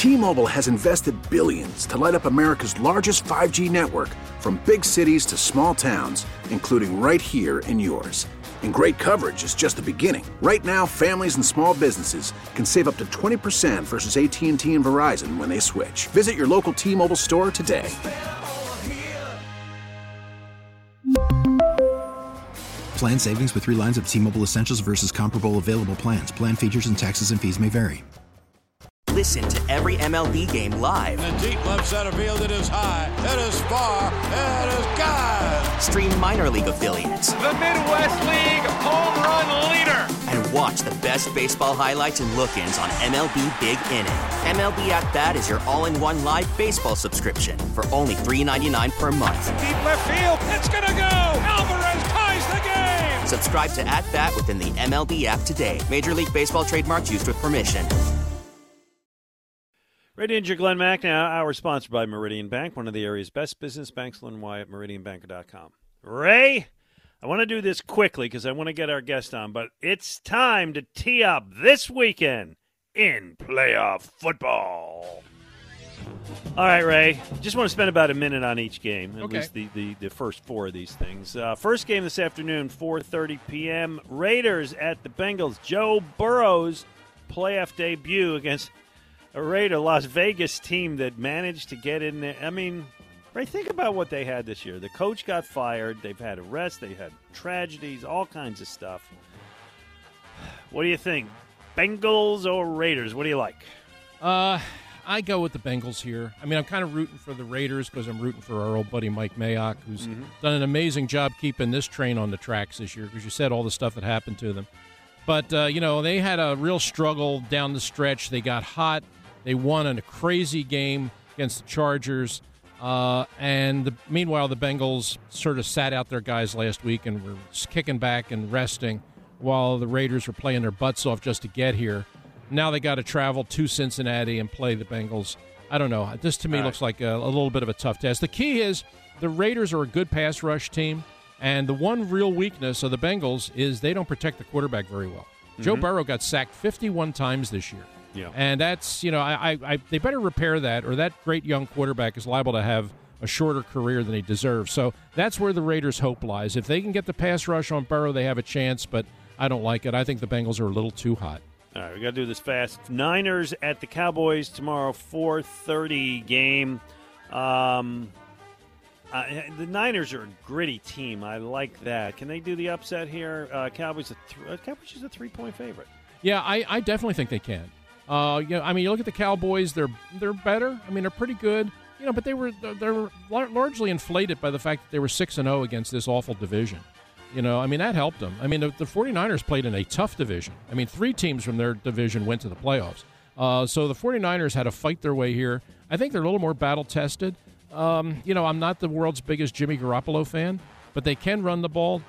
T-Mobile has invested billions to light up America's largest 5G network, from big cities to small towns, including right here in yours. And great coverage is just the beginning. Right now, families and small businesses can save up to 20% versus AT&T and Verizon when they switch. Visit your local T-Mobile store today. Plan savings with 3 lines of T-Mobile Essentials versus comparable available plans. Plan features and taxes and fees may vary. Listen to every MLB game live. In the deep left center field, it is high, it is far, it is gone. Stream minor league affiliates. The Midwest League home run leader. And watch the best baseball highlights and look-ins on MLB Big Inning. MLB At Bat is your all-in-one live baseball subscription for only $3.99 per month. Deep left field, it's gonna go. Alvarez ties the game. Subscribe to At Bat within the MLB app today. Major League Baseball trademarks used with permission. Radio Ranger Glenn Mack now, our sponsored by Meridian Bank, one of the area's best business banks. Lynn Wyatt, meridianbanker.com. Ray, I want to do this quickly because I want to get our guest on, but it's time to tee up this weekend in playoff football. All right, Ray, just want to spend about a minute on each game, at least the first 4 of these things. First game this afternoon, 4:30 p.m., Raiders at the Bengals. Joe Burrow's playoff debut against a Raider Las Vegas team that managed to get in there. I mean, Ray, think about what they had this year. The coach got fired. They've had arrests. They had tragedies, all kinds of stuff. What do you think? Bengals or Raiders? What do you like? I go with the Bengals here. I mean, I'm kind of rooting for the Raiders because I'm rooting for our old buddy Mike Mayock, who's done an amazing job keeping this train on the tracks this year, because you said all the stuff that happened to them. But, they had a real struggle down the stretch. They got hot. They won in a crazy game against the Chargers. Meanwhile, the Bengals sort of sat out their guys last week and were kicking back and resting while the Raiders were playing their butts off just to get here. Now they got to travel to Cincinnati and play the Bengals. I don't know. This, to me, looks like a little bit of a tough test. The key is the Raiders are a good pass rush team, and the one real weakness of the Bengals is they don't protect the quarterback very well. Joe Burrow got sacked 51 times this year. Yeah. And that's, they better repair that, or that great young quarterback is liable to have a shorter career than he deserves. So that's where the Raiders' hope lies. If they can get the pass rush on Burrow, they have a chance, but I don't like it. I think the Bengals are a little too hot. All right, we got to do this fast. Niners at the Cowboys tomorrow, 4:30 game. The Niners are a gritty team. I like that. Can they do the upset here? Cowboys is a 3-point favorite. Yeah, I definitely think they can. You look at the Cowboys; they're better. I mean, they're pretty good. But they're largely inflated by the fact that they were 6-0 against this awful division. That helped them. I mean, the 49ers played in a tough division. I mean, 3 teams from their division went to the playoffs. So the 49ers had to fight their way here. I think they're a little more battle-tested. I'm not the world's biggest Jimmy Garoppolo fan, but they can run the ball,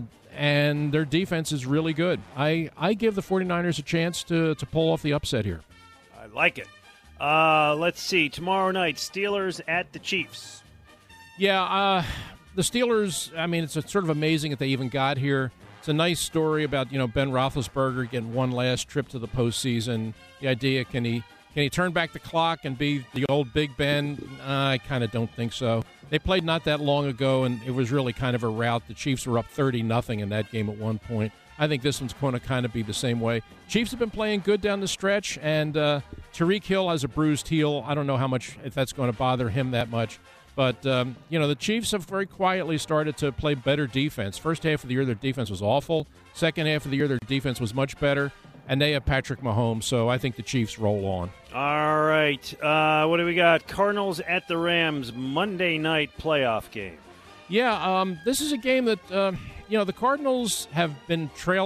and their defense is really good. I give the 49ers a chance to pull off the upset here. I like it. Let's see. Tomorrow night, Steelers at the Chiefs. Yeah, the Steelers, I mean, it's sort of amazing that they even got here. It's a nice story about, Ben Roethlisberger getting one last trip to the postseason. The idea, can he turn back the clock and be the old Big Ben? I kind of don't think so. They played not that long ago, and it was really kind of a rout. The Chiefs were up 30-0 in that game at one point. I think this one's going to kind of be the same way. Chiefs have been playing good down the stretch, and Tyreek Hill has a bruised heel. I don't know if that's going to bother him that much. But, the Chiefs have very quietly started to play better defense. First half of the year, their defense was awful. Second half of the year, their defense was much better. And they have Patrick Mahomes, so I think the Chiefs roll on. All right. What do we got? Cardinals at the Rams, Monday night playoff game. Yeah, this is a game that, the Cardinals have been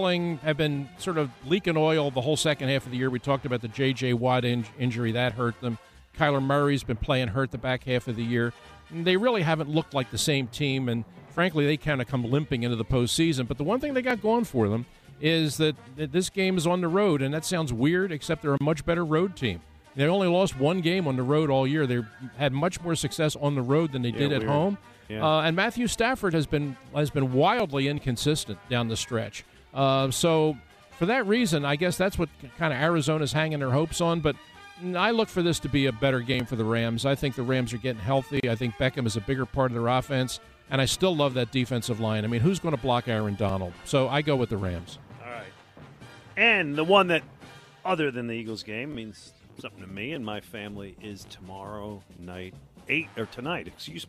sort of leaking oil the whole second half of the year. We talked about the J.J. Watt injury. That hurt them. Kyler Murray's been playing hurt the back half of the year. They really haven't looked like the same team, and frankly, they kind of come limping into the postseason. But the one thing they got going for them is that this game is on the road, and that sounds weird, except they're a much better road team. They only lost one game on the road all year. They had much more success on the road than they did at home. Yeah. And Matthew Stafford has been wildly inconsistent down the stretch. So for that reason, I guess that's what kind of Arizona's hanging their hopes on. But I look for this to be a better game for the Rams. I think the Rams are getting healthy. I think Beckham is a bigger part of their offense, and I still love that defensive line. I mean, who's going to block Aaron Donald? So I go with the Rams. All right. And the one that, other than the Eagles game, means something to me and my family is tomorrow night, tonight,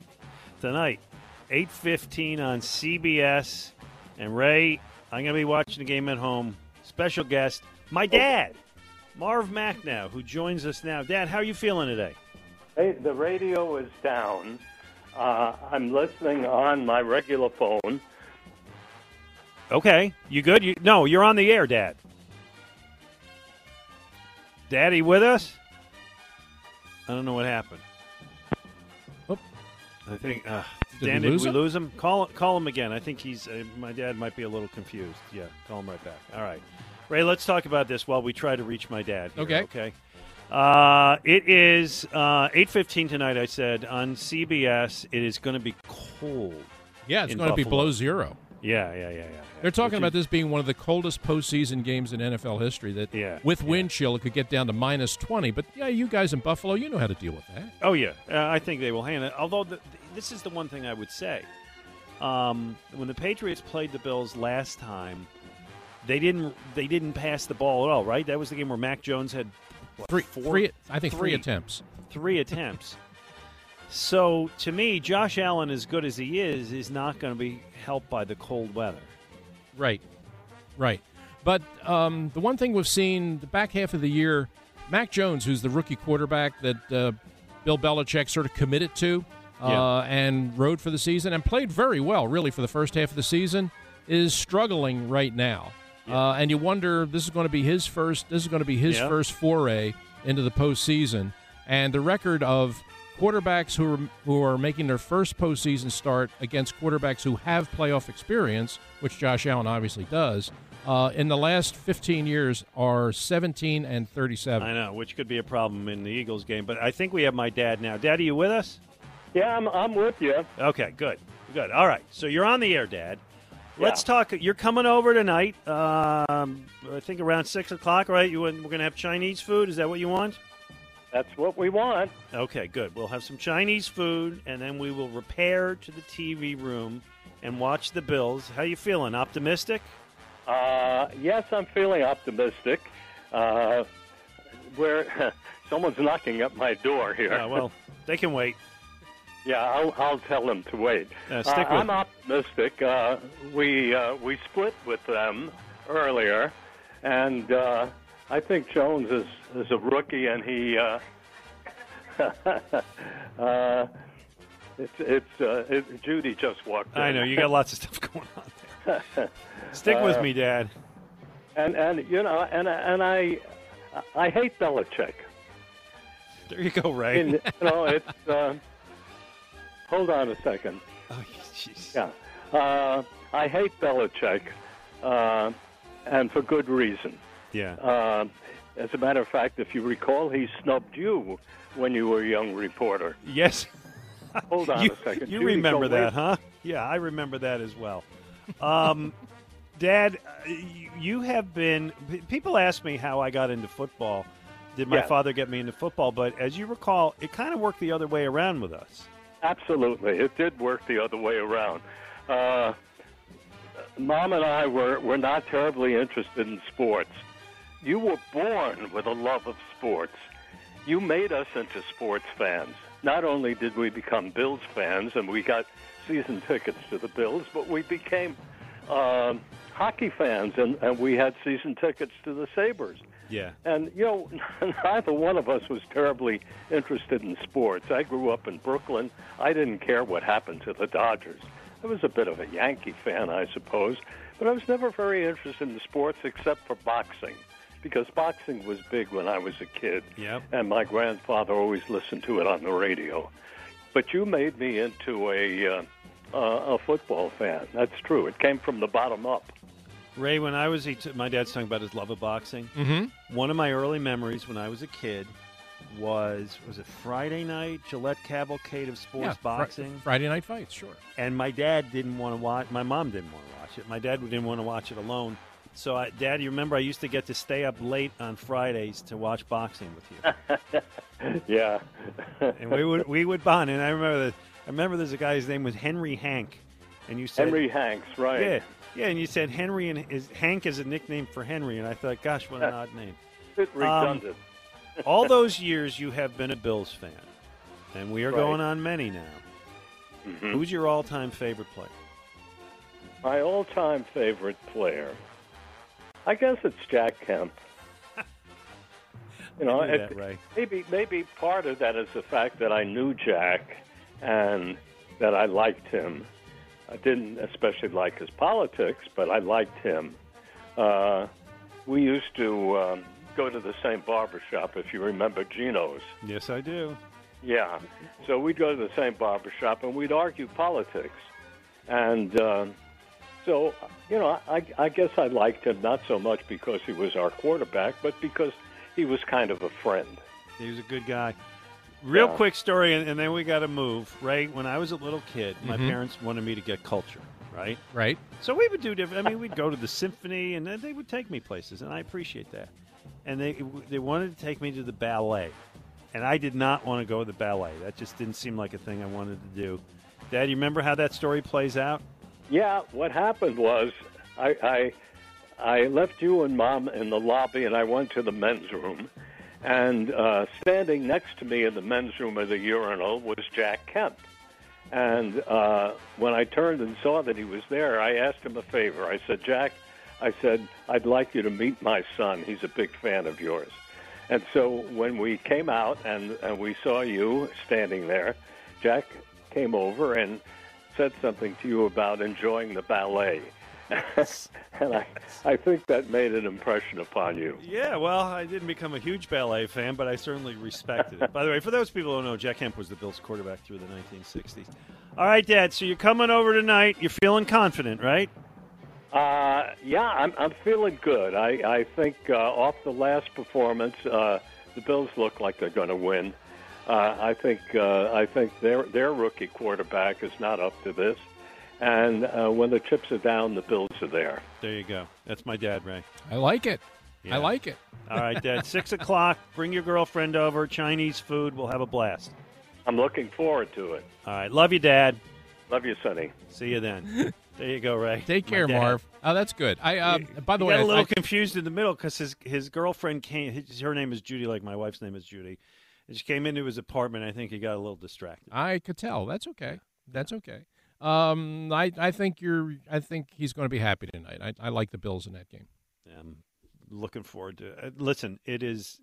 8:15 on CBS. And Ray, I'm going to be watching the game at home. Special guest, my dad, Marv Macnow, who joins us now. Dad, how are you feeling today? Hey, the radio is down. I'm listening on my regular phone. Okay. You good? You're on the air, Dad. Daddy with us? I don't know what happened. Oh. I think Did we we lose him? Call him again. I think he's my dad might be a little confused. Yeah, call him right back. All right. Ray, let's talk about this while we try to reach my dad here, okay? It is 8:15 tonight, I said, on CBS. It is going to be cold. Yeah, it's going to be below zero. Yeah. They're talking about this being one of the coldest postseason games in NFL history. With wind chill, it could get down to -20. But, yeah, you guys in Buffalo, you know how to deal with that. Oh, yeah. I think they will handle it. Although this is the one thing I would say. When the Patriots played the Bills last time, they didn't pass the ball at all, right? That was the game where Mac Jones had three attempts. 3 attempts. So, to me, Josh Allen, as good as he is not going to be helped by the cold weather. Right. But the one thing we've seen the back half of the year, Mac Jones, who's the rookie quarterback that Bill Belichick sort of committed to and rode for the season and played very well, really, for the first half of the season, is struggling right now. Yeah. And you wonder, this is going to be his first first foray into the postseason. And the record of quarterbacks who are making their first postseason start against quarterbacks who have playoff experience, which Josh Allen obviously does, in the last 15 years are 17-37. I know, which could be a problem in the Eagles game. But I think we have my dad now. Dad, are you with us? Yeah, I'm with you. Okay, good. All right, so you're on the air, Dad. Let's talk. You're coming over tonight, I think around 6 o'clock, right? We're going to have Chinese food. Is that what you want? That's what we want. Okay, good. We'll have some Chinese food, and then we will repair to the TV room and watch the Bills. How you feeling? Optimistic? Yes, I'm feeling optimistic. Someone's knocking at my door here. Well, they can wait. Yeah, I'll tell them to wait. I'm optimistic. We split with them earlier, and I think Jones is a rookie, and he Judy just walked in. I know you got lots of stuff going on there. Stick with me, Dad. And I hate Belichick. There you go, Ray. It's. Hold on a second. Oh, jeez. Yeah. I hate Belichick, and for good reason. Yeah. As a matter of fact, if you recall, he snubbed you when you were a young reporter. Yes. Hold on a second. You remember that, huh? Yeah, I remember that as well. Dad, you have been – people ask me how I got into football. Did my father get me into football? But as you recall, it kind of worked the other way around with us. Absolutely. It did work the other way around. Mom and I were not terribly interested in sports. You were born with a love of sports. You made us into sports fans. Not only did we become Bills fans and we got season tickets to the Bills, but we became hockey fans and we had season tickets to the Sabres. Yeah. And, neither one of us was terribly interested in sports. I grew up in Brooklyn. I didn't care what happened to the Dodgers. I was a bit of a Yankee fan, I suppose. But I was never very interested in sports except for boxing, because boxing was big when I was a kid. Yep. And my grandfather always listened to it on the radio. But you made me into a football fan. That's true. It came from the bottom up. Ray, when I was my dad's talking about his love of boxing. Mm-hmm. One of my early memories when I was a kid was it Friday night, Gillette Cavalcade of Sports Boxing? Friday night fights, sure. And my dad didn't want to watch. My mom didn't want to watch it. My dad didn't want to watch it alone. So, Dad, you remember I used to get to stay up late on Fridays to watch boxing with you. Yeah. And we would bond. And I remember there's a guy, his name was Henry Hank. And you said Henry Hanks, right. Yeah, and you said Henry, and Hank is a nickname for Henry. And I thought, gosh, what an odd name. It's redundant. All those years you have been a Bills fan. And we are Right. going on many now. Mm-hmm. Who's your all-time favorite player? My all-time favorite player, I guess it's Jack Kemp. You know, I knew that, Ray. maybe part of that is the fact that I knew Jack and that I liked him. I didn't especially like his politics, but I liked him. We used to go to the same barbershop, if you remember Gino's. Yes, I do. Yeah. So we'd go to the same barbershop and we'd argue politics. And so, you know, I guess I liked him not so much because he was our quarterback, but because he was kind of a friend. He was a good guy. Real quick story, and then we got to move. Ray, when I was a little kid, my parents wanted me to get culture, right? Right. So we would do different. I mean, we'd go to the symphony, and then they would take me places, and I appreciate that. And they wanted to take me to the ballet, and I did not want to go to the ballet. That just didn't seem like a thing I wanted to do. Dad, you remember how that story plays out? Yeah, what happened was I left you and Mom in the lobby, and I went to the men's room. And standing next to me in the men's room of the urinal was Jack Kemp. And when I turned and saw that he was there, I asked him a favor. I said, Jack, I'd like you to meet my son. He's a big fan of yours. And so when we came out and we saw you standing there, Jack came over and said something to you about enjoying the ballet. And I think that made an impression upon you. Yeah, well, I didn't become a huge ballet fan, but I certainly respected it. By the way, for those people who don't know, Jack Kemp was the Bills quarterback through the 1960s. All right, Dad, so you're coming over tonight. You're feeling confident, right? Yeah, I'm feeling good. I think off the last performance, the Bills look like they're going to win. I think their rookie quarterback is not up to this. And when the chips are down, the Bills are there. There you go. That's my dad, Ray. I like it. Yeah. I like it. All right, Dad. 6 o'clock. Bring your girlfriend over. Chinese food. We'll have a blast. I'm looking forward to it. All right. Love you, Dad. Love you, Sonny. See you then. There you go, Ray. Take care, My dad. Marv. Oh, that's good. By the way, got a little confused in the middle because his girlfriend came. Her name is Judy, like my wife's name is Judy. And she came into his apartment. I think he got a little distracted. I could tell. That's okay. That's okay. I think he's going to be happy tonight. I like the Bills in that game. I'm looking forward to it. Listen, it is,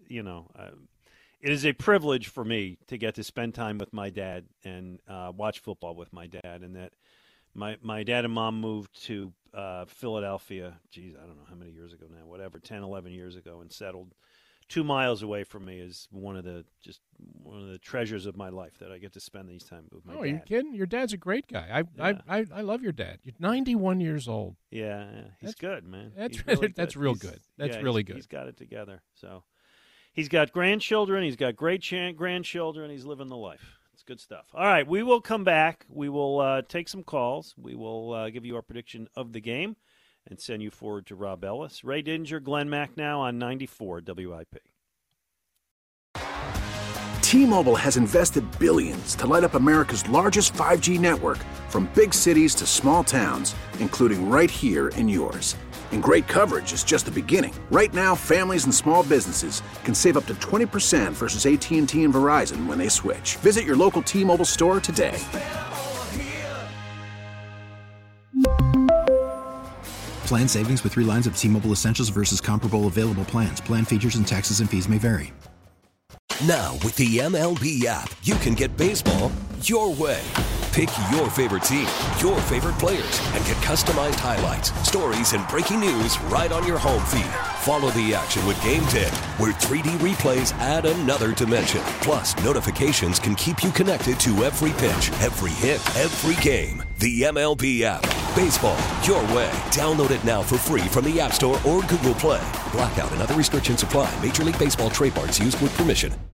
it is a privilege for me to get to spend time with my dad and watch football with my dad. And that my dad and mom moved to Philadelphia, geez, I don't know how many years ago now, whatever, 10, 11 years ago, and settled 2 miles away from me is one of the treasures of my life that I get to spend these time with my dad. Oh, you're kidding? Your dad's a great guy. I love your dad. You're 91 years old. Yeah, he's good, man. That's He's really that's good. real good. That's really good. He's got it together. So he's got grandchildren. He's got great grandchildren. He's living the life. It's good stuff. All right, we will come back. We will take some calls. We will give you our prediction of the game and send you forward to Rob Ellis. Ray Didinger, Glenn Mack now on 94 WIP. T-Mobile has invested billions to light up America's largest 5G network, from big cities to small towns, including right here in yours. And great coverage is just the beginning. Right now, families and small businesses can save up to 20% versus AT&T and Verizon when they switch. Visit your local T-Mobile store today. Plan savings with 3 lines of T-Mobile Essentials versus comparable available plans. Plan features and taxes and fees may vary. Now, with the MLB app, you can get baseball your way. Pick your favorite team, your favorite players, and get customized highlights, stories, and breaking news right on your home feed. Follow the action with Game Day, where 3D replays add another dimension. Plus, notifications can keep you connected to every pitch, every hit, every game. The MLB app. Baseball your way. Download it now for free from the App Store or Google Play. Blackout and other restrictions apply. Major League Baseball trademarks used with permission.